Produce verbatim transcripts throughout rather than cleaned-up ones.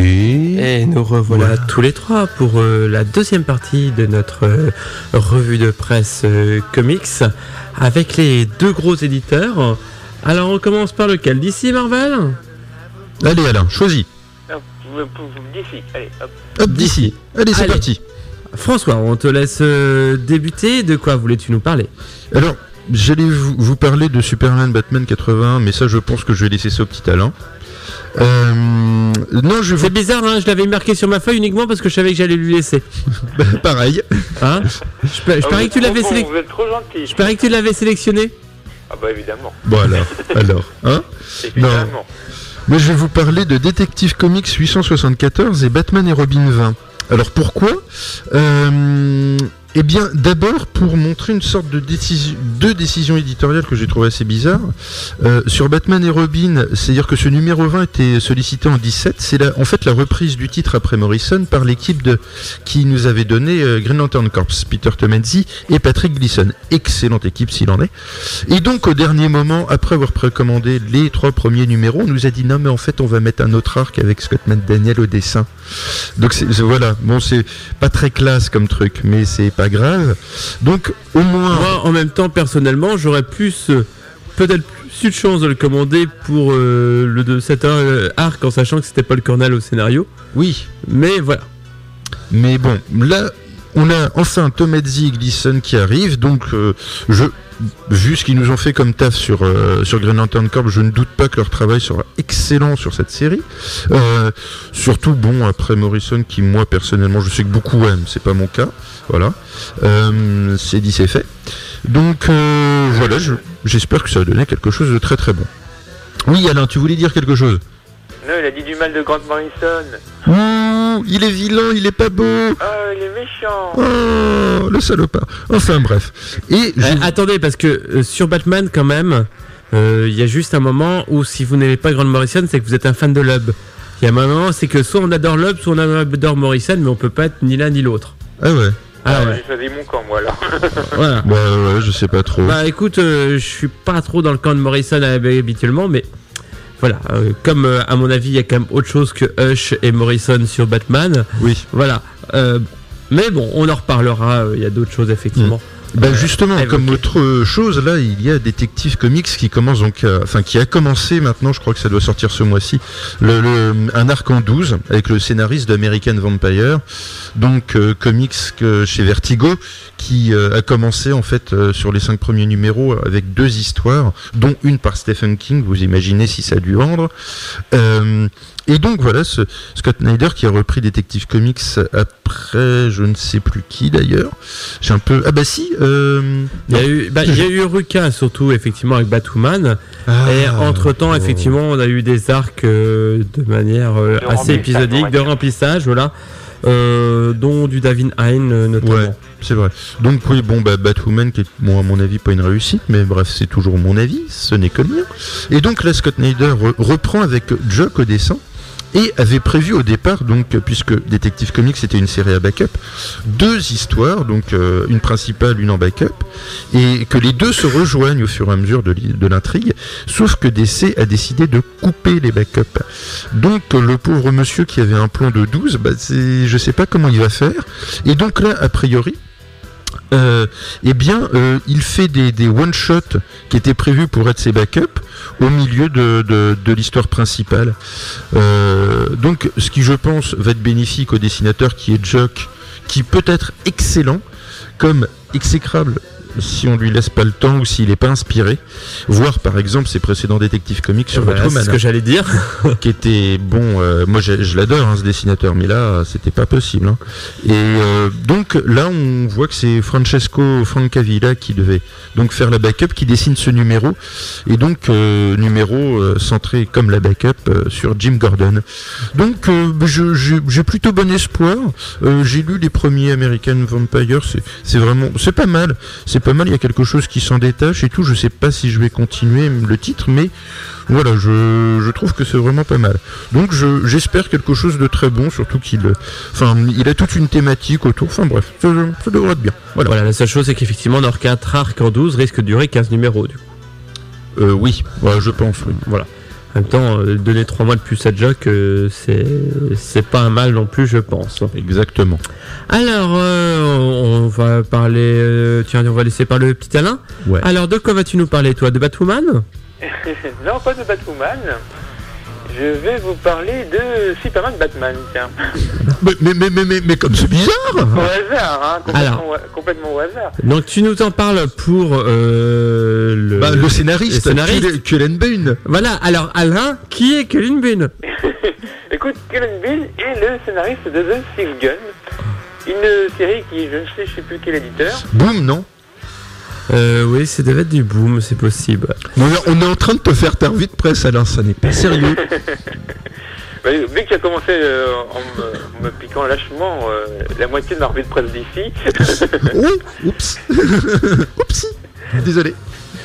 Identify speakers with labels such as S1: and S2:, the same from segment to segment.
S1: Oui.
S2: Et nous revoilà voilà. tous les trois pour euh, la deuxième partie de notre euh, revue de presse euh, comics avec les deux gros éditeurs. Alors on commence par lequel? D C, Marvel?
S1: Allez Alain, choisis.
S3: D C, allez hop.
S1: Hop, D C. Allez, c'est allez. parti.
S2: François, on te laisse euh, débuter. De quoi voulais-tu nous parler?
S1: Alors, j'allais vous, vous parler de Superman Batman quatre-vingt-un, mais ça je pense que je vais laisser ça au petit Alain. Euh, non, je
S2: C'est vous... bizarre, hein, je l'avais marqué sur ma feuille uniquement parce que je savais que j'allais lui laisser.
S1: bah, pareil.
S2: Hein je je
S3: ah,
S2: parie que tu l'avais sélectionné.
S3: Vous êtes trop gentil.
S2: Je parie que tu l'avais sélectionné.
S3: Ah bah évidemment.
S1: Bon alors, alors, hein
S3: évidemment.
S1: Non. Mais je vais vous parler de Detective Comics huit cent soixante-quatorze et Batman et Robin vingt. Alors pourquoi euh, Eh bien, d'abord pour montrer une sorte de décision, deux décisions éditoriales que j'ai trouvées assez bizarres. Euh, sur Batman et Robin, c'est-à-dire que ce numéro vingt était sollicité en dix-sept, c'est la, en fait la reprise du titre après Morrison par l'équipe de, qui nous avait donné euh, Green Lantern Corps, Peter Tomasi et Patrick Gleason. Excellente équipe s'il en est. Et donc au dernier moment, après avoir précommandé les trois premiers numéros, on nous a dit non mais en fait on va mettre un autre arc avec Scott McDaniel au dessin. Donc c'est, c'est, voilà, bon c'est pas très classe comme truc, mais c'est pas grave. Donc au moins
S2: moi en même temps personnellement j'aurais plus euh, peut-être plus de chance de le commander pour euh, le de cet euh, arc en sachant que c'était Paul Cornell au scénario.
S1: Oui,
S2: mais voilà.
S1: Mais bon, là on a enfin Tomasi et Gleason qui arrivent, donc euh, je vu ce qu'ils nous ont fait comme taf sur, euh, sur Green Lantern Corps, je ne doute pas que leur travail sera excellent sur cette série. Euh, surtout, bon, après Morrison, qui moi, personnellement, je sais que beaucoup aiment, c'est pas mon cas. Voilà. Euh, c'est dit, c'est fait. Donc, euh, voilà, je, j'espère que ça va donner quelque chose de très très bon. Oui, Alain, tu voulais dire quelque chose?
S3: Non, il a dit du mal de Grant Morrison.
S1: Oh, il est vilain, il est pas beau.
S3: Oh, il est méchant.
S1: Oh, le salopard. Enfin, bref. Et je...
S2: euh, attendez, parce que euh, sur Batman, quand même, il euh, y a juste un moment où si vous n'aimez pas Grant Morrison, c'est que vous êtes un fan de Loeb. Il y a un moment, c'est que soit on adore Loeb, soit on adore Morrison, mais on peut pas être ni l'un ni l'autre.
S1: Ah ouais.
S3: Ah, ah ouais. J'ai choisi mon camp, moi, alors.
S2: Voilà.
S1: Bah ouais, je sais pas trop.
S2: Bah écoute, euh, je suis pas trop dans le camp de Morrison habituellement, mais... Voilà, euh, comme euh, à mon avis il y a quand même autre chose que Hush et Morrison sur Batman.
S1: Oui.
S2: Voilà. Euh, mais bon, on en reparlera. Il euh, y a d'autres choses effectivement.
S1: Mmh. Bah justement, euh, comme autre chose, là, il y a Detective Comics qui commence donc, euh, enfin qui a commencé maintenant. Je crois que ça doit sortir ce mois-ci. Le, le, un arc en douze avec le scénariste d'American Vampire, donc euh, comics que chez Vertigo, qui euh, a commencé en fait euh, sur les cinq premiers numéros avec deux histoires, dont une par Stephen King. Vous imaginez si ça a dû vendre. Euh, Et donc voilà, ce Scott Snyder qui a repris Detective Comics après, je ne sais plus qui d'ailleurs. J'ai un peu, ah bah si. Euh...
S2: Il y a eu, bah, il y a eu Ruka surtout effectivement avec Batwoman. Ah, et entre temps oh. effectivement on a eu des arcs euh, de manière euh, de assez épisodique, de remplissage, voilà, euh, dont du David Hein notamment.
S1: Ouais, c'est vrai. Donc oui, bon bah Batwoman qui est bon à mon avis pas une réussite, mais bref c'est toujours mon avis, ce n'est que le mien. Et donc là Scott Snyder re- reprend avec Jock au dessin. Et avait prévu au départ, donc, puisque Detective Comics c'était une série à backup, deux histoires, donc euh, une principale, une en backup, et que les deux se rejoignent au fur et à mesure de, de l'intrigue, sauf que D C a décidé de couper les backups. Donc le pauvre monsieur qui avait un plan de douze, bah, c'est, je sais pas comment il va faire, et donc là, a priori, Euh, eh bien, euh, il fait des, des one-shots qui étaient prévus pour être ses backups au milieu de, de, de l'histoire principale. Euh, donc, ce qui, je pense, va être bénéfique au dessinateur qui est Jock, qui peut être excellent, comme exécrable si on lui laisse pas le temps ou s'il n'est pas inspiré, voir par exemple ses précédents Detective Comics sur
S2: voilà,
S1: Batwoman,
S2: c'est ce que j'allais dire,
S1: qui était bon. Euh, moi, je, je l'adore hein, ce dessinateur, mais là, c'était pas possible. Hein. Et euh, donc là, on voit que c'est Francesco Francavilla qui devait donc faire la backup, qui dessine ce numéro, et donc euh, numéro euh, centré comme la backup euh, sur Jim Gordon. Donc, euh, je, je, j'ai plutôt bon espoir. Euh, j'ai lu les premiers American Vampire, c'est, c'est vraiment, c'est pas mal. C'est pas mal, il y a quelque chose qui s'en détache et tout. Je sais pas si je vais continuer le titre, mais voilà, je, je trouve que c'est vraiment pas mal. Donc je, j'espère quelque chose de très bon, surtout qu'il, enfin, il a toute une thématique autour. Enfin bref, ça, ça devrait être bien. Voilà.
S2: Voilà, la seule chose c'est qu'effectivement, on aura quatre arcs en douze risque de durer quinze numéros du coup.
S1: Euh, oui, ouais, je pense. Oui.
S2: Voilà. En même temps, euh, donner trois mois de plus à Jock, euh, c'est c'est pas un mal non plus, je pense.
S1: Exactement.
S2: Alors, euh, on va parler... Euh, tiens, on va laisser parler le petit Alain.
S1: Ouais.
S2: Alors, de quoi vas-tu nous parler, toi? De Batwoman?
S3: Non, pas de Batwoman. Je vais vous parler de Superman Batman, tiens.
S1: Mais, mais, mais, mais, mais, mais comme c'est bizarre.
S3: Au hasard, hein, complètement,
S2: Alors.
S3: au, complètement au hasard.
S2: Donc, tu nous en parles pour euh, le...
S1: Bah, le scénariste,
S2: le scénariste.
S1: Cullen Bunn.
S2: Voilà, alors Alain, qui est Cullen Bunn?
S3: Écoute, Cullen Bunn est le scénariste de The Six Guns, une série qui, je ne sais, je sais plus quel éditeur.
S1: Boum, non?
S2: Euh, oui, c'est devait être du boom, c'est possible.
S1: Non, on est en train de te faire ta revue de presse, Alain, ça n'est pas sérieux.
S3: Bah, vu que tu as commencé euh, en, me, en me piquant lâchement euh, la moitié de ma revue de presse d'ici.
S1: Oh, oups. Oups. Désolé.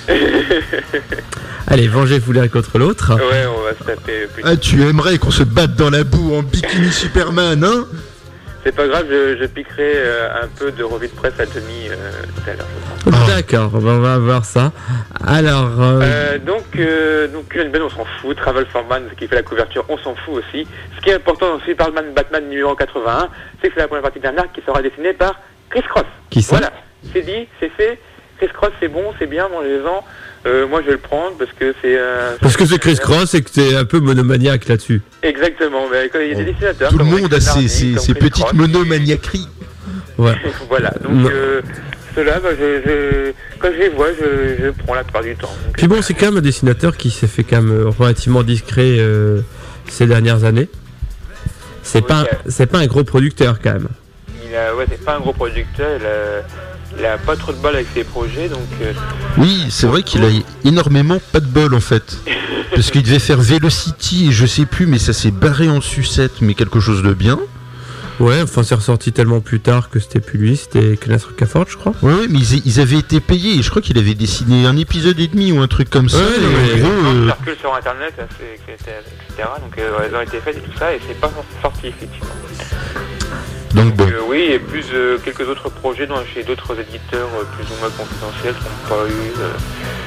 S2: Allez, vengez-vous l'un contre l'autre.
S3: Ouais, on va se taper plus.
S1: Ah, tu aimerais qu'on se batte dans la boue en bikini Superman, hein?
S3: C'est pas grave, je, je piquerai euh, un peu de revue de presse à Tony euh, tout à l'heure.
S2: Ah. D'accord, on va voir ça. Alors... Euh...
S3: Euh, donc, euh, donc Cullen Bunn, on s'en fout. Travel for Man, qui fait la couverture, on s'en fout aussi. Ce qui est important dans Superman Batman numéro quatre-vingt-un, c'est que c'est la première partie d'un arc qui sera dessiné par Chris Cross.
S2: Qui ça?
S3: Voilà, c'est dit, c'est fait. Chris Cross, c'est bon, c'est bien, mangez-en. Euh, moi, je vais le prendre parce que c'est... Euh,
S2: parce que c'est Chris Cross et que t'es un peu monomaniaque là-dessus.
S3: Exactement, mais quand il y a des dessinateurs...
S1: Tout le monde a ses, ses, ses petites
S3: Cross.
S1: monomaniaqueries.
S2: Ouais.
S3: Voilà, donc euh, ceux-là, bah, je, je, quand je les vois, je, je prends la plupart du temps. Donc,
S2: puis bon, c'est quand même un dessinateur qui s'est fait quand même relativement discret euh, ces dernières années. C'est
S3: oui,
S2: pas,
S3: euh,
S2: c'est pas un gros producteur quand même.
S3: Il a, ouais, c'est pas un gros producteur, il a, il a pas trop de balles avec ses projets, donc... Euh,
S1: oui, c'est vrai qu'il a énormément pas de bol en fait. Parce qu'il devait faire Velocity et je sais plus, mais ça s'est barré en sucette, mais quelque chose de bien.
S2: Ouais, enfin c'est ressorti tellement plus tard que c'était plus lui, c'était Kenneth Rocafort, je crois.
S1: Ouais, ouais, mais ils, ils avaient été payés et je crois qu'il avait dessiné un épisode et demi ou un truc comme ça.
S2: Ouais,
S1: et
S2: non,
S1: en
S3: il
S1: gros, euh,
S3: circule sur internet, et cetera. Donc euh, elles ont été faites et tout ça, et c'est pas sorti effectivement.
S1: donc bon.
S3: Donc, euh, oui, et plus euh, quelques autres projets dans, chez d'autres éditeurs euh, plus ou moins confidentiels qui n'ont pas eu, euh,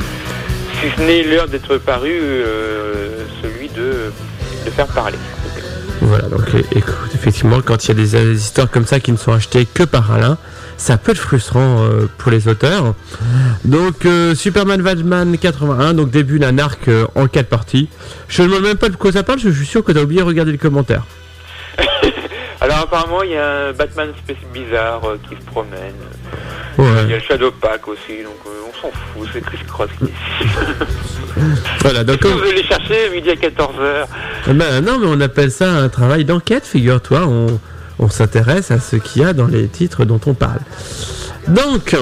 S3: si ce n'est l'heure d'être paru, euh, celui de, de faire parler.
S2: Voilà, donc écoute, effectivement, quand il y a des, des histoires comme ça qui ne sont achetées que par Alain, ça peut être frustrant euh, pour les auteurs. Donc euh, Superman Batman quatre-vingt-un, donc début d'un arc euh, en quatre parties. Je ne me demande même pas de quoi ça parle, je suis sûr que tu as oublié de regarder les commentaires.
S3: Alors apparemment il y a un Batman spécial bizarre euh, qui se promène.
S2: Ouais.
S3: Il y a le Shadow Pack aussi, donc euh, on s'en fout, c'est Chris Cross qui décide.
S2: Voilà, donc
S3: Vous allez les chercher midi à quatorze heures.
S2: Ben non, mais on appelle ça un travail d'enquête, figure-toi. On, on s'intéresse à ce qu'il y a dans les titres dont on parle. Donc,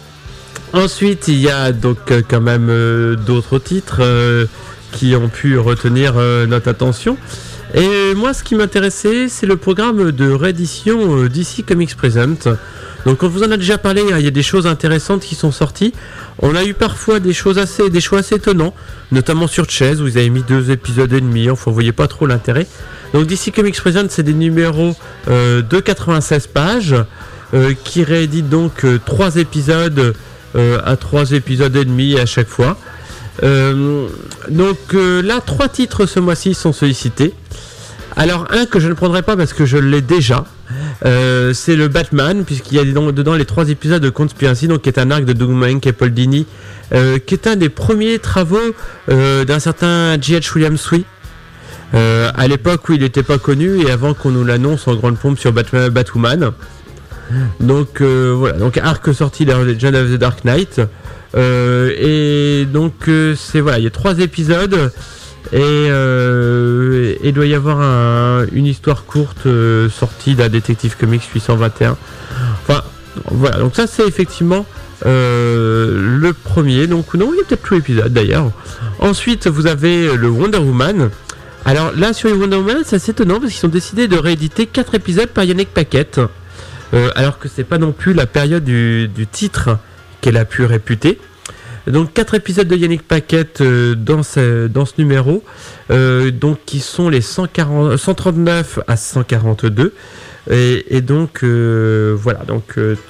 S2: ensuite, il y a donc euh, quand même euh, d'autres titres euh, qui ont pu retenir euh, notre attention. Et moi, ce qui m'intéressait, c'est le programme de réédition euh, D C Comics Present. Donc, on vous en a déjà parlé, hein, il y a des choses intéressantes qui sont sorties. On a eu parfois des choses assez, des choix assez étonnants, notamment sur Chase, où ils avaient mis deux épisodes et demi, enfin, vous voyez pas trop l'intérêt. Donc, D C Comics Present, c'est des numéros euh, de quatre-vingt-seize pages, euh, qui rééditent donc euh, trois épisodes euh, à trois épisodes et demi à chaque fois. Euh, donc euh, là, trois titres ce mois-ci sont sollicités. Alors, un que je ne prendrai pas parce que je l'ai déjà. Euh, c'est le Batman, puisqu'il y a dedans, dedans les trois épisodes de Conspiracy, donc qui est un arc de Doug Mahnke et Paul Dini, euh, qui est un des premiers travaux euh, d'un certain J H Williams Sui, euh, à l'époque où il n'était pas connu et avant qu'on nous l'annonce en grande pompe sur Batman, Batwoman. Donc euh, voilà, donc arc sorti de Legend of the Dark Knight, euh, et donc euh, c'est voilà, il y a trois épisodes. Et euh, il doit y avoir un, une histoire courte euh, sortie d'un Detective Comics huit cent vingt et un. Enfin, voilà, donc ça c'est effectivement euh, le premier. Donc non, il y a peut-être tout l'épisode d'ailleurs. Ensuite, vous avez le Wonder Woman. Alors là, sur le Wonder Woman, c'est assez étonnant parce qu'ils ont décidé de rééditer quatre épisodes par Yannick Paquette. Euh, alors que c'est pas non plus la période du, du titre qu'elle a pu réputer. Donc quatre épisodes de Yannick Paquette euh, dans, ce, dans ce numéro, euh, donc qui sont les cent quarante, cent trente-neuf à cent quarante-deux, et, et donc euh, voilà, donc euh,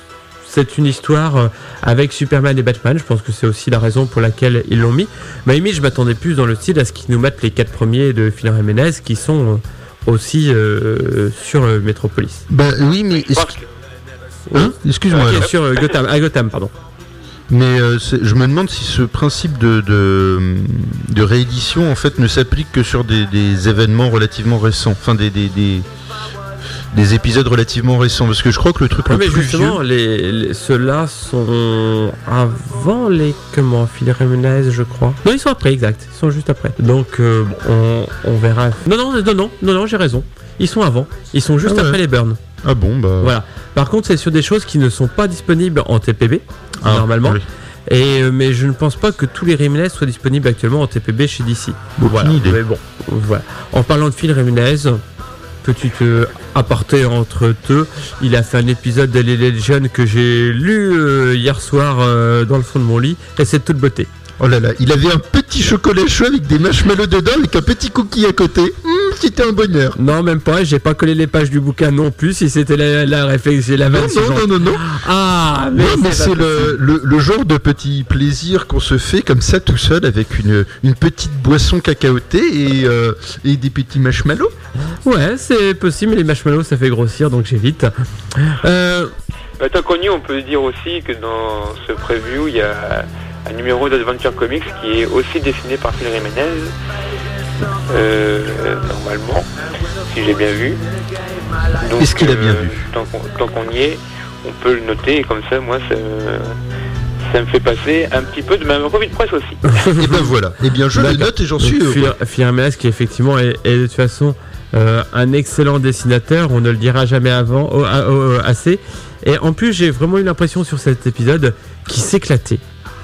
S2: c'est une histoire avec Superman et Batman. Je pense que c'est aussi la raison pour laquelle ils l'ont mis. Mais limite, je m'attendais plus dans le style à ce qu'ils nous mettent les quatre premiers de Phil Jiménez qui sont aussi euh, sur euh, Metropolis.
S1: Bah oui, mais est-ce que... Hein Excuse-moi.
S2: Okay, sur euh, Gotham, à Gotham, pardon.
S1: Mais euh, je me demande si ce principe de, de, de réédition en fait ne s'applique que sur des, des événements relativement récents, enfin des, des, des, des épisodes relativement récents, parce que je crois que le truc
S2: ouais,
S1: le
S2: mais
S1: plus
S2: justement,
S1: vieux...
S2: les, les, ceux-là sont avant les comment Phil Jiménez, je crois. Non, ils sont après, exact. Ils sont juste après. Donc euh, on, on verra. Non, non, non, non, non, non, j'ai raison. Ils sont avant. Ils sont juste ah ouais. après les Burns.
S1: Ah bon, bah.
S2: Voilà. Par contre, c'est sur des choses qui ne sont pas disponibles en T P B, ah, normalement. Oui. Et, euh, mais je ne pense pas que tous les Jiménez soient disponibles actuellement en T P B chez D C.
S1: Voilà. Idée.
S2: Mais bon, voilà. En parlant de Phil Jiménez, petite euh, aparté entre deux, il a fait un épisode de Legion que j'ai lu euh, hier soir euh, dans le fond de mon lit, et c'est de toute beauté.
S1: Oh là là, il avait un petit chocolat chaud avec des marshmallows dedans, avec un petit cookie à côté. Mmh, c'était un bonheur.
S2: Non, même pas, j'ai pas collé les pages du bouquin non plus, si c'était la, la réflexion, la
S1: non, non, non, non, non.
S2: Ah, mais,
S1: non, mais c'est, c'est le, le, le genre de petit plaisir qu'on se fait comme ça tout seul, avec une, une petite boisson cacaotée et, euh, et des petits marshmallows.
S2: Ouais, c'est possible, mais les marshmallows ça fait grossir, donc j'évite. Euh...
S3: Bah, tant qu'on y est, on peut dire aussi que dans ce preview, il y a un numéro d'Adventure Comics qui est aussi dessiné par Phil Jiménez, euh, normalement, si j'ai bien vu.
S1: Donc, est-ce qu'il a bien euh, vu
S3: tant qu'on, tant qu'on y est, on peut le noter, et comme ça, moi, ça, ça me fait passer un petit peu de ma revue de presse aussi.
S1: Et ben voilà, et bien je le note et j'en suis heureux.
S2: Phil Jiménez qui effectivement est, est de toute façon euh, un excellent dessinateur, on ne le dira jamais avant, oh, oh, oh, assez. Et en plus, j'ai vraiment eu l'impression sur cet épisode qu'il s'éclatait.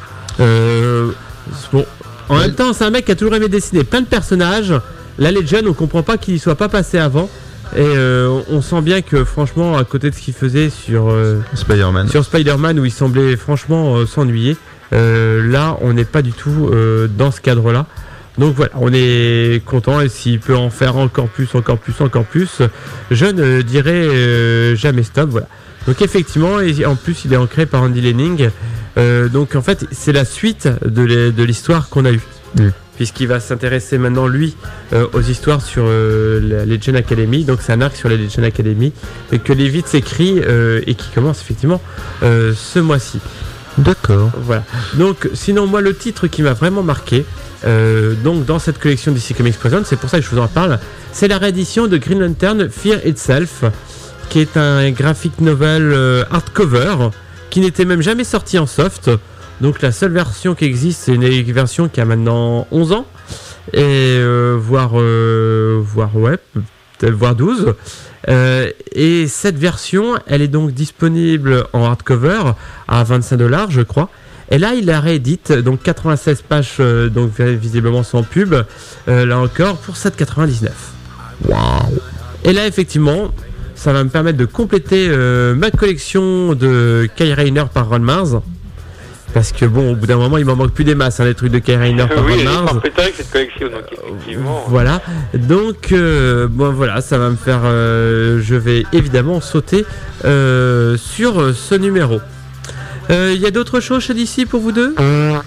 S2: Euh, bon, en ouais. même temps, c'est un mec qui a toujours aimé dessiner plein de personnages. La Legend, on comprend pas qu'il y soit pas passé avant. Et euh, on sent bien que franchement, à côté de ce qu'il faisait sur euh,
S1: Spider-Man,
S2: sur Spider-Man, où il semblait franchement euh, s'ennuyer, euh, là, on n'est pas du tout euh, dans ce cadre-là. Donc voilà, on est content, et s'il peut en faire encore plus, encore plus, encore plus, je ne dirais euh, jamais stop. Voilà. Donc effectivement, et en plus, il est ancré par Andy Lanning. Euh, donc en fait, c'est la suite de, les, de l'histoire qu'on a eue. Mmh. Puisqu'il va s'intéresser maintenant, lui, euh, aux histoires sur euh, la Legend Academy. Donc c'est un arc sur la Legend Academy et que les vite s'écrit euh, et qui commence effectivement euh, ce mois-ci.
S1: D'accord.
S2: Voilà. Donc sinon, moi, le titre qui m'a vraiment marqué, euh, donc dans cette collection D C Comics Present, c'est pour ça que je vous en parle, c'est la réédition de Green Lantern Fear Itself, qui est un graphic novel euh, hardcover qui n'était même jamais sorti en soft. Donc la seule version qui existe, c'est une version qui a maintenant onze ans, et euh, voire, euh, voire, ouais, peut-être voire douze. Euh, et cette version, elle est donc disponible en hardcover à vingt-cinq dollars, je crois. Et là, il la réédite, donc quatre-vingt-seize pages, euh, donc visiblement sans pub, euh, là encore, pour sept euros quatre-vingt-dix-neuf. Waouh! Et là, effectivement, ça va me permettre de compléter euh, ma collection de Kyle Rayner par Ron Marz. Parce que bon, au bout d'un moment, il m'en manque plus des masses, hein, les trucs de Kyle Rayner par
S3: oui,
S2: Ron Marz.
S3: Oui, c'est cette collection, donc effectivement.
S2: Euh, voilà. Donc, euh, bon, voilà, ça va me faire. Euh, je vais évidemment sauter euh, sur ce numéro. Il euh, y a d'autres choses chez D C pour vous deux?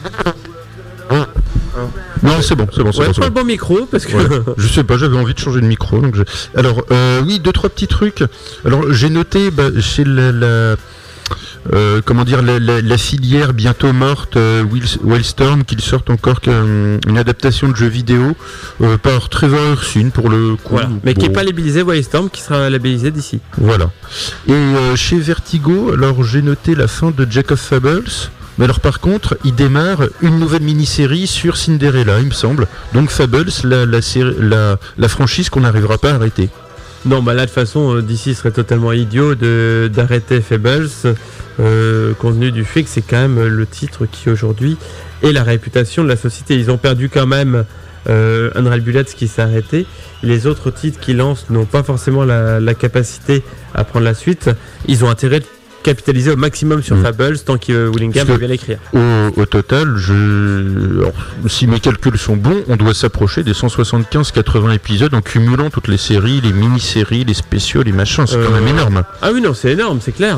S1: Non, c'est bon, c'est bon, c'est
S2: ouais,
S1: bon.
S2: C'est pas le bon micro parce que.
S1: Ouais, je sais pas, j'avais envie de changer de micro. Donc je... Alors, euh, oui, deux, trois petits trucs. Alors, j'ai noté bah, chez la. la... Euh, comment dire, la, la, la filière bientôt morte, euh, Wildstorm, qu'ils sortent encore qu'une une adaptation de jeu vidéo euh, par Trevor Hursun pour le coup.
S2: Voilà. Mais
S1: bon.
S2: Qui n'est pas labellisé Wildstorm, qui sera labellisé d'ici.
S1: Voilà. Et euh, chez Vertigo, alors j'ai noté la fin de Jack of Fables. Mais alors par contre, il démarre une nouvelle mini-série sur Cinderella, il me semble. Donc Fables, la, la, série, la, la franchise qu'on n'arrivera pas à arrêter.
S2: Non, bah là de toute façon, D C serait totalement idiot de, d'arrêter Fables, euh, compte tenu du fait que c'est quand même le titre qui aujourd'hui est la réputation de la société. Ils ont perdu quand même euh, Unreal Bullets qui s'est arrêté. Les autres titres qu'ils lancent n'ont pas forcément la, la capacité à prendre la suite. Ils ont intérêt de capitaliser au maximum sur mmh. Fables tant que Willingham va bien l'écrire.
S1: Au, au total, je... Alors, si mes calculs sont bons, on doit s'approcher des cent soixante-quinze à quatre-vingts épisodes en cumulant toutes les séries, les mini-séries, les spéciaux, les machins. C'est euh... quand même énorme.
S2: Ah oui, non, c'est énorme, c'est clair.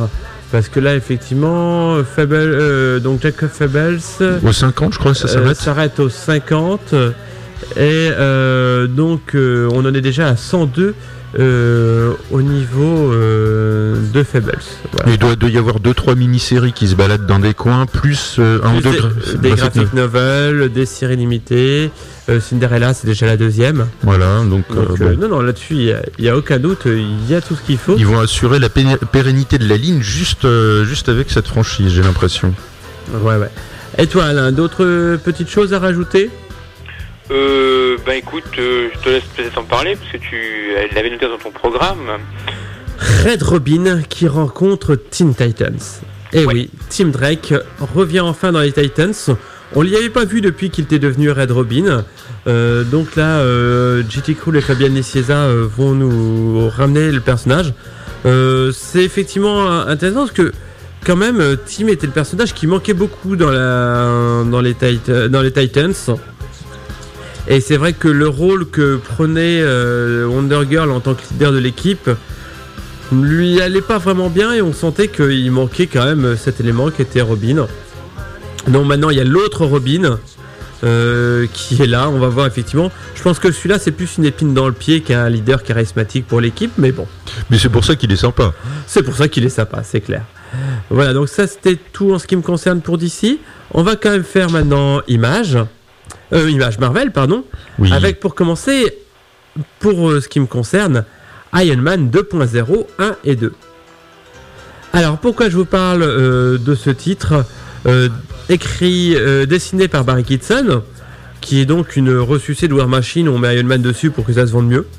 S2: Parce que là, effectivement, Fable, euh, donc Jacob Fables.
S1: Au cinquante, je crois, ça s'arrête.
S2: Euh, s'arrête au cinquante. Et euh, donc, euh, on en est déjà à cent deux euh, au niveau euh, de Fables. Voilà.
S1: Il doit, doit y avoir deux trois mini-séries qui se baladent dans des coins, plus euh, un ou deux.
S2: Des, gra- des graphic novels, des séries limitées. Euh, Cinderella, c'est déjà la deuxième.
S1: Voilà, donc.
S2: donc
S1: euh,
S2: euh,
S1: bon.
S2: Non, non, là-dessus, il n'y a, a aucun doute. Il y a tout ce qu'il faut.
S1: Ils vont assurer la pé- pérennité de la ligne juste, euh, juste avec cette franchise, j'ai l'impression.
S2: Ouais, ouais. Et toi, Alain, d'autres petites choses à rajouter ?
S3: Euh, bah écoute, euh, je te laisse peut-être en parler parce que tu l'avais noté dans ton programme.
S2: Red Robin qui rencontre Teen Titans. Et
S3: Ouais.
S2: oui, Tim Drake revient enfin dans les Titans. On l'y avait pas vu depuis qu'il était devenu Red Robin. Euh, donc là, euh, J T Krul et Fabian Nicieza euh, vont nous ramener le personnage. Euh, c'est effectivement intéressant parce que quand même, Tim était le personnage qui manquait beaucoup dans, la, dans, les, tit- dans les Titans. Et c'est vrai que le rôle que prenait euh, Wonder Girl en tant que leader de l'équipe lui allait pas vraiment bien et on sentait qu'il manquait quand même cet élément qui était Robin. Donc maintenant il y a l'autre Robin euh, qui est là, on va voir effectivement. Je pense que celui-là c'est plus une épine dans le pied qu'un leader charismatique pour l'équipe, mais bon.
S1: Mais c'est pour ça qu'il est sympa.
S2: C'est pour ça qu'il est sympa, c'est clair. Voilà, donc ça c'était tout en ce qui me concerne pour D C. On va quand même faire maintenant Image. Euh, Image Marvel, pardon.
S1: Oui.
S2: Avec pour commencer, pour euh, ce qui me concerne, Iron Man deux point zéro, un et deux. Alors pourquoi je vous parle euh, de ce titre euh, écrit, euh, dessiné par Barry Kitson, qui est donc une ressucée de War Machine, on met Iron Man dessus pour que ça se vende mieux.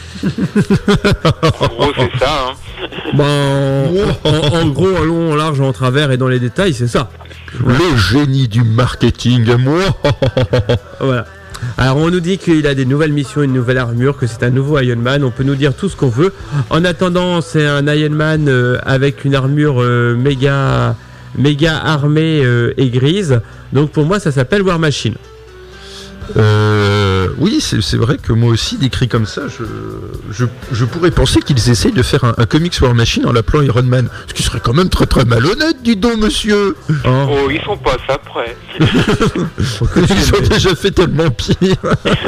S3: En gros, c'est ça. Hein.
S2: Ben, en, en gros, en long, en large, en travers et dans les détails, c'est ça.
S1: Le génie du marketing, moi.
S2: Voilà. Alors on nous dit qu'il a des nouvelles missions, une nouvelle armure, que c'est un nouveau Iron Man, on peut nous dire tout ce qu'on veut. En attendant, c'est un Iron Man euh, avec une armure euh, méga, méga armée euh, et grise. Donc pour moi ça s'appelle War Machine.
S1: Euh, oui, c'est, c'est vrai que moi aussi, décrit comme ça, je, je, je pourrais penser qu'ils essayent de faire un, un comics War Machine en l'appelant Iron Man. Ce qui serait quand même très très malhonnête, dis donc, monsieur.
S2: Oh.
S3: Oh, ils sont pas ça près.
S1: Ils ont déjà fait tellement pire.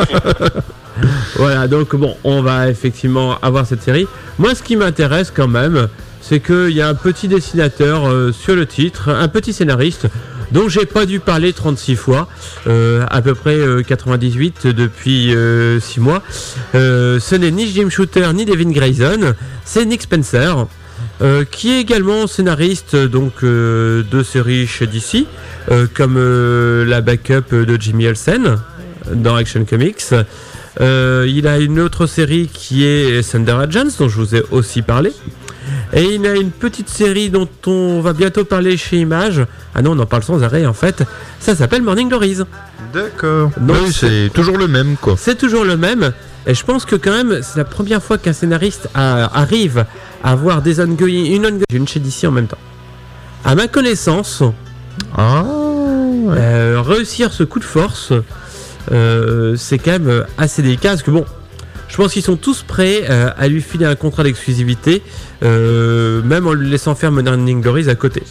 S2: Voilà, donc bon, on va effectivement avoir cette série. Moi, ce qui m'intéresse quand même, c'est qu'il y a un petit dessinateur euh, sur le titre, un petit scénariste, dont j'ai pas dû parler trente-six fois, euh, à peu près euh, quatre-vingt-dix-huit depuis euh, six mois. Euh, ce n'est ni Jim Shooter ni Devin Grayson, c'est Nick Spencer, euh, qui est également scénariste donc euh, de séries chez D C, euh, comme euh, la backup de Jimmy Olsen dans Action Comics. Euh, il a une autre série qui est Thunder Agents, dont je vous ai aussi parlé. Et il a une petite série dont on va bientôt parler chez Image. Ah non, on en parle sans arrêt en fait. Ça s'appelle Morning Glories.
S1: D'accord.
S2: Donc,
S1: oui, c'est, c'est toujours le même, quoi.
S2: C'est toujours le même. Et je pense que quand même, c'est la première fois qu'un scénariste a, arrive à avoir des ongoing, une ongoing chez D C en même temps. À ma connaissance,
S1: Ah, ouais.
S2: euh, réussir ce coup de force, euh, c'est quand même assez délicat. Parce que bon, je pense qu'ils sont tous prêts euh, à lui filer un contrat d'exclusivité, euh, même en lui laissant faire Morning Glories à côté.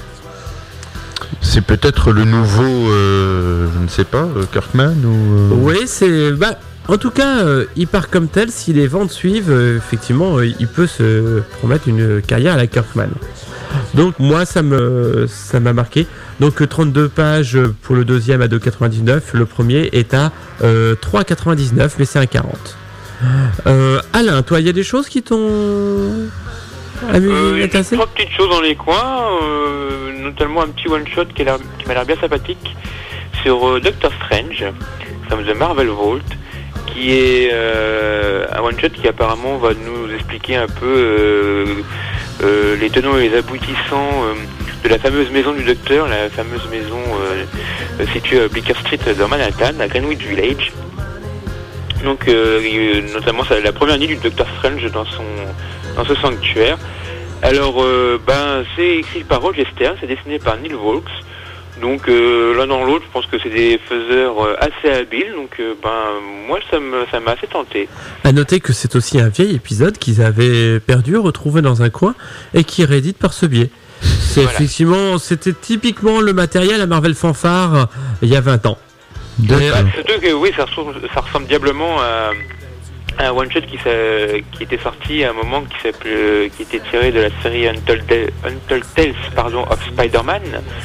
S1: C'est peut-être le nouveau, euh, je ne sais pas, euh, Kirkman ou. euh,
S2: Oui, c'est. Bah, en tout cas, euh, il part comme tel. Si les ventes suivent, euh, effectivement, euh, il peut se promettre une carrière à la Kirkman. Donc, moi, ça, me, ça m'a marqué. Donc, euh, trente-deux pages pour le deuxième à deux quatre-vingt-dix-neuf. Le premier est à euh, trois quatre-vingt-dix-neuf, mais c'est un quarante. Euh, Alain, toi, il y a des choses qui t'ont amusé,
S3: Euh, il y a
S2: intéressé ?
S3: trois petites choses dans les coins, euh, notamment un petit one-shot qui, a l'air- qui m'a l'air bien sympathique sur euh, Doctor Strange, ça The Marvel Vault, qui est euh, un one-shot qui apparemment va nous expliquer un peu euh, euh, les tenants et les aboutissants euh, de la fameuse maison du Docteur, la fameuse maison euh, située à Bleecker Street dans Manhattan, à Greenwich Village. Donc, euh, il- notamment, c'est la première nuit du Docteur Strange dans son dans ce sanctuaire. Alors, euh, ben, c'est écrit par Roger Stern, c'est dessiné par Neil Volks. Donc, euh, l'un dans l'autre, je pense que c'est des faiseurs euh, assez habiles. Donc, euh, ben, moi, ça me ça m'a assez tenté.
S2: À noter que c'est aussi un vieil épisode qu'ils avaient perdu, retrouvé dans un coin, et qui est réédite par ce biais. C'est voilà. Effectivement, c'était typiquement le matériel à Marvel Fanfare il y a vingt ans.
S3: Bah, surtout que oui, ça ressemble, ça ressemble diablement à, à un one-shot qui, qui était sorti à un moment qui, s'appelait, qui était tiré de la série Untold, Untold Tales pardon, of Spider-Man.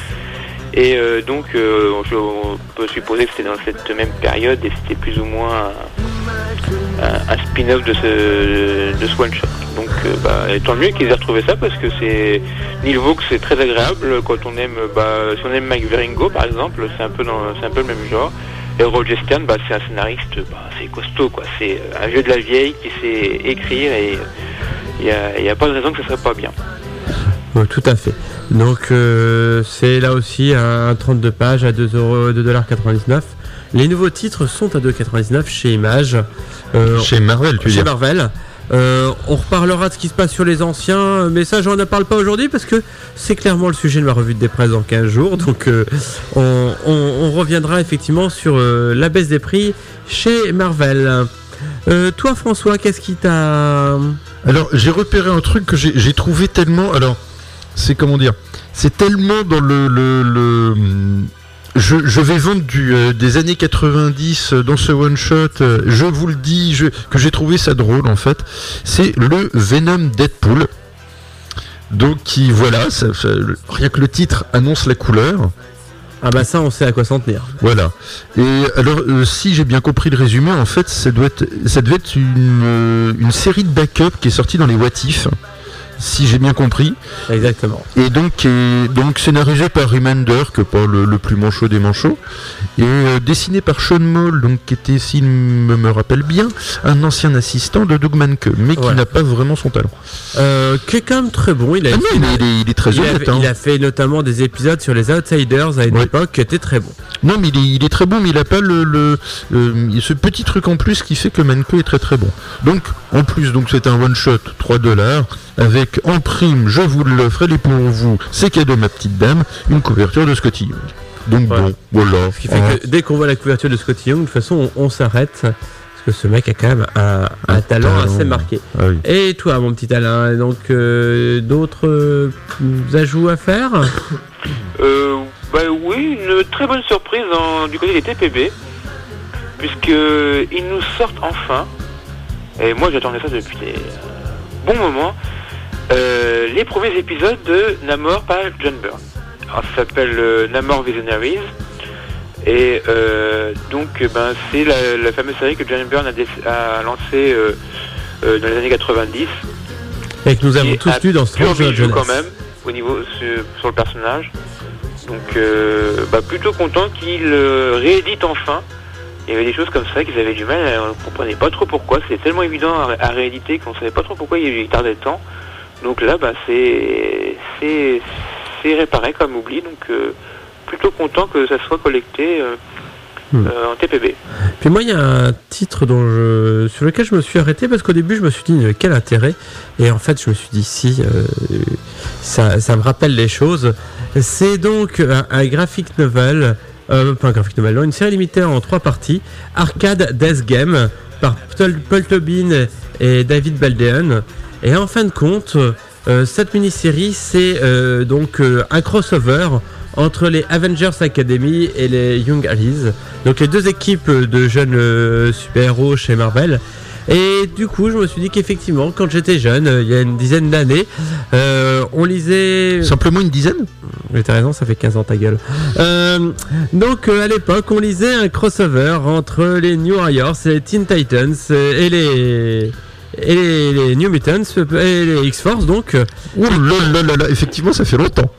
S3: Et euh, donc, euh, je, on peut supposer que c'était dans cette même période et c'était plus ou moins un, un, un spin-off de ce, de ce one-shot. Donc, euh, bah, tant mieux qu'ils aient retrouvé ça parce que c'est Neil Vaux, c'est très agréable quand on aime, bah, si on aime Mike Wieringo par exemple, c'est un peu dans, c'est un peu le même genre. Et Roger Stern, bah, c'est un scénariste, bah, c'est costaud quoi. C'est un vieux de la vieille qui sait écrire et il n'y a, y a pas de raison que ça serait pas bien.
S2: Oui, tout à fait. Donc euh, c'est là aussi un trente-deux pages à deux dollars quatre-vingt-dix-neuf. Les nouveaux titres sont à deux dollars quatre-vingt-dix-neuf chez Image.
S1: Euh, chez Marvel, tu veux
S2: Chez
S1: dire.
S2: Marvel. Euh, on reparlera de ce qui se passe sur les anciens, mais ça j'en parle pas aujourd'hui parce que c'est clairement le sujet de ma revue de presse dans quinze jours. Donc euh, on, on, on reviendra effectivement sur euh, la baisse des prix chez Marvel. Euh, toi François, qu'est-ce qui t'a...
S1: Alors j'ai repéré un truc que j'ai, j'ai trouvé tellement... Alors c'est comment dire, c'est tellement dans le, le, le je, je vais vendre du, euh, des années quatre-vingt-dix dans ce one shot. Euh, je vous le dis, je, que j'ai trouvé ça drôle en fait. C'est le Venom Deadpool. Donc qui voilà, ça, ça, rien que le titre annonce la couleur.
S2: Ah bah ça on sait à quoi s'en tenir.
S1: Voilà. Et alors euh, si j'ai bien compris le résumé, en fait ça doit être, ça devait être une, euh, une série de backup qui est sortie dans les What If. Si j'ai bien compris.
S2: Exactement.
S1: Et donc, et donc scénarisé par Remender, que pas le, le plus manchot des manchots, et euh, dessiné par Sean Moll, donc qui était, s'il me, me rappelle bien, un ancien assistant de Doug Mahnke, mais qui ouais. n'a pas vraiment son talent.
S2: Euh, qui est quand même très bon. Il a,
S1: ah non, il, il, est, il est très
S2: il
S1: honnête.
S2: A,
S1: hein.
S2: Il a fait notamment des épisodes sur les Outsiders à une ouais. époque qui était très bon.
S1: Non, mais il est, il est très bon, mais il n'a pas le, le euh, ce petit truc en plus qui fait que Mahnke est très très bon. Donc, en plus, donc c'est un one shot, trois dollars. Avec en prime, je vous l'offre, elle est pour vous, c'est cadeau ma petite dame, une couverture de Scotty Young. Donc ouais. bon, voilà.
S2: Ce qui fait hein. que dès qu'on voit la couverture de Scotty Young, de toute façon, on, on s'arrête. Parce que ce mec a quand même un, un, un talent, talent assez marqué.
S1: Ah oui.
S2: Et toi, mon petit Alain, donc euh, d'autres euh, ajouts à faire
S3: euh, bah oui, une très bonne surprise en, du côté des T P B, puisqu'ils nous sortent enfin, et moi j'attendais ça depuis des euh, bons moments, Euh, les premiers épisodes de Namor par John Byrne. Alors, ça s'appelle euh, Namor Visionaries et euh, donc ben, c'est la, la fameuse série que John Byrne a, dé- a lancée euh, euh, dans les années quatre-vingt-dix
S2: et que nous avons tous lu dans Strange Jonas
S3: quand même au niveau sur, sur le personnage. Donc euh, bah, plutôt content qu'il euh, réédite enfin. Il y avait des choses comme ça qu'ils avaient du mal, on ne comprenait pas trop pourquoi, c'était tellement évident à, à rééditer qu'on ne savait pas trop pourquoi il tardait tant. Donc là, bah, c'est, c'est, c'est réparé comme oubli, donc euh, plutôt content que ça soit collecté euh, hmm. euh, en T P B.
S2: Puis moi, il y a un titre dont je, sur lequel je me suis arrêté, parce qu'au début, je me suis dit, quel intérêt ? Et en fait, je me suis dit, si, euh, ça, ça me rappelle les choses. C'est donc un, un graphic novel, euh, pas un graphic novel, non, une série limitée en trois parties, Arcade Death Game, par Paul Tobin et David Baldeon. Et en fin de compte, euh, cette mini-série, c'est euh, donc euh, un crossover entre les Avengers Academy et les Young Allies, donc les deux équipes de jeunes euh, super-héros chez Marvel. Et du coup, je me suis dit qu'effectivement, quand j'étais jeune, euh, il y a une dizaine d'années, euh, on lisait...
S1: Simplement une dizaine ?
S2: Mais t'as raison, ça fait quinze ans ta gueule. Euh, donc euh, à l'époque, on lisait un crossover entre les New Warriors, les Teen Titans et les... et les, les New Mutants et les X-Force donc.
S1: Oh là là là là, effectivement ça fait longtemps.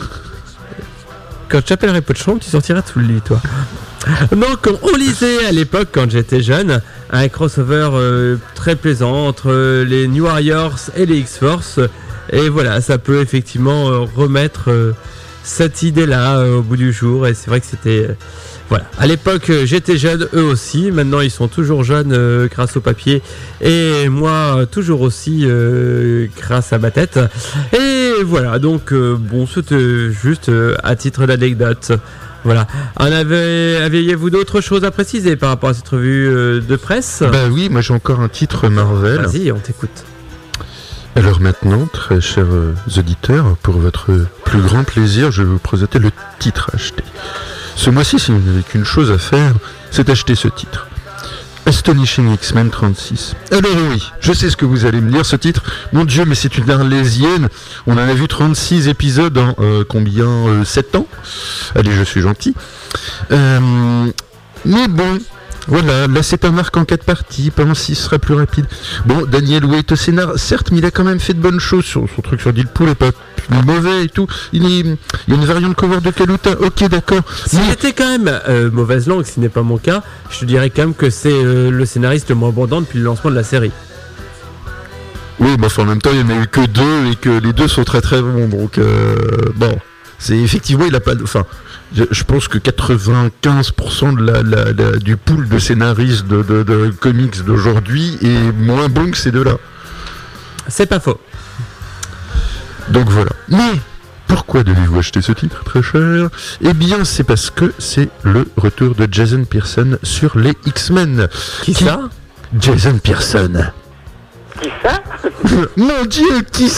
S2: Quand je t'appellerai Pochon, tu sortiras tout le lit toi. Donc on lisait à l'époque quand j'étais jeune un crossover euh, très plaisant entre les New Warriors et les X-Force et voilà, ça peut effectivement euh, remettre euh, cette idée là euh, au bout du jour et c'est vrai que c'était... Euh, Voilà. À l'époque, j'étais jeune, eux aussi. Maintenant, ils sont toujours jeunes euh, grâce au papier. Et moi, toujours aussi euh, grâce à ma tête. Et voilà. Donc, euh, bon, c'était juste euh, à titre d'anecdote. Voilà. En avait, aviez-vous d'autres choses à préciser par rapport à cette revue euh, de presse ?
S1: Bah oui, moi j'ai encore un titre Marvel.
S2: Vas-y, on t'écoute.
S1: Alors maintenant, très chers euh, auditeurs, pour votre plus grand plaisir, je vais vous présenter le titre à acheter. Ce mois-ci, si vous n'avez qu'une chose à faire, c'est acheter ce titre. Astonishing X-Men trente-six. Alors oui, je sais ce que vous allez me dire, ce titre. Mon Dieu, mais c'est une arlésienne. On en a vu trente-six épisodes en euh, combien euh, sept ans. Allez, je suis gentil. Euh, mais bon, voilà, là c'est un arc en quatre parties. Pendant six sera plus rapide. Bon, Daniel Way est au scénar, certes, mais il a quand même fait de bonnes choses. Son, son truc sur Deadpool est pas mauvais et tout. Il, est, il y a une variante cover de Kaluta. Ok, d'accord.
S2: S'il mais... était quand même euh, mauvaise langue, ce n'est pas mon cas, je te dirais quand même que c'est euh, le scénariste le moins abondant depuis le lancement de la série.
S1: Oui, mais enfin, en même temps, il n'y en a eu que deux et que les deux sont très très bons. Donc, euh, bon, c'est effectivement, il a pas de. Enfin, je, je pense que quatre-vingt-quinze pour cent de la, la, la, du pool de scénaristes de, de, de comics d'aujourd'hui est moins bon que ces deux-là.
S2: C'est pas faux.
S1: Donc voilà. Mais pourquoi devez-vous acheter ce titre très cher ? Eh bien, c'est parce que c'est le retour de Jason Pearson sur les X-Men.
S2: Qui, qui... ça ?
S1: Jason Pearson.
S3: Qui ça ?
S1: Mon Dieu, qui ça ?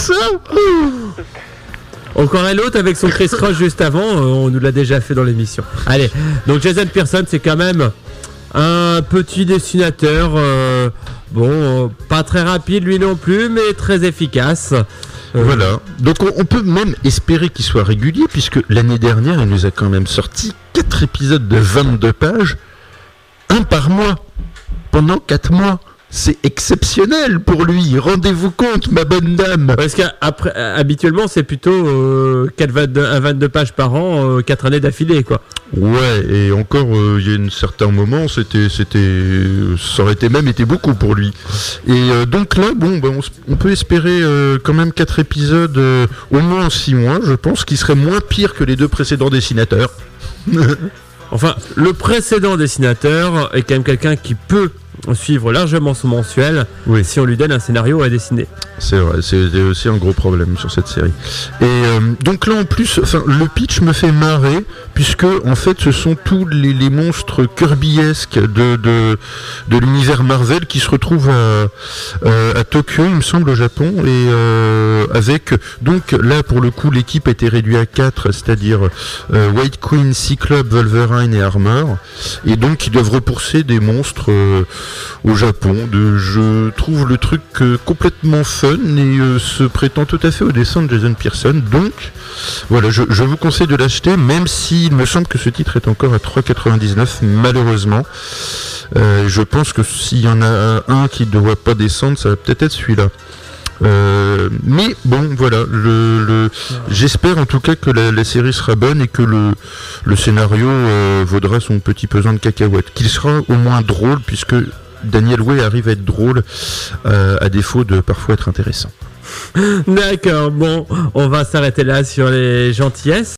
S2: Encore un autre avec son Chris Ross juste avant, euh, on nous l'a déjà fait dans l'émission. Allez, donc Jason Pearson, c'est quand même un petit dessinateur, euh, bon, euh, pas très rapide lui non plus, mais très efficace.
S1: Euh... Voilà, donc on, on peut même espérer qu'il soit régulier, puisque l'année dernière, il nous a quand même sorti quatre épisodes de vingt-deux pages, un par mois, pendant quatre mois. C'est exceptionnel pour lui, rendez-vous compte, ma bonne dame.
S2: Parce qu'habituellement, c'est plutôt euh, quatre, vingt-deux, vingt-deux pages par an, euh, quatre années d'affilée, quoi.
S1: Ouais, et encore, il euh, y a un certain moment, c'était, c'était, ça aurait été même été beaucoup pour lui. Et euh, donc là, bon, ben, on, on peut espérer euh, quand même quatre épisodes, euh, au moins en six mois, je pense, qui serait moins pire que les deux précédents dessinateurs.
S2: Enfin, le précédent dessinateur est quand même quelqu'un qui peut suivre largement son mensuel, oui, si on lui donne un scénario à dessiner.
S1: C'est vrai, c'est aussi un gros problème sur cette série. Et euh, donc là en plus, enfin le pitch me fait marrer, puisque en fait ce sont tous les, les monstres Kirbyesques de, de, de l'univers Marvel qui se retrouvent à, euh, à Tokyo, il me semble, au Japon, et euh, avec, donc là pour le coup l'équipe a été réduite à quatre, c'est-à-dire euh, White Queen, Cyclope, Wolverine et Armor, et donc ils doivent repousser des monstres euh, au Japon. De, je trouve le truc euh, complètement fun et euh, se prétend tout à fait au dessin de Jason Pearson. Donc voilà, je, je vous conseille de l'acheter, même s'il me semble que ce titre est encore à trois euros quatre-vingt-dix-neuf, malheureusement. Euh, je pense que s'il y en a un qui ne doit pas descendre, ça va peut-être être celui-là. Euh, mais bon, voilà, le, le, j'espère en tout cas que la, la série sera bonne et que le, le scénario euh, vaudra son petit pesant de cacahuètes, qu'il sera au moins drôle, puisque Daniel Way arrive à être drôle, euh, à défaut de parfois être intéressant.
S2: D'accord, bon, on va s'arrêter là sur les gentillesses.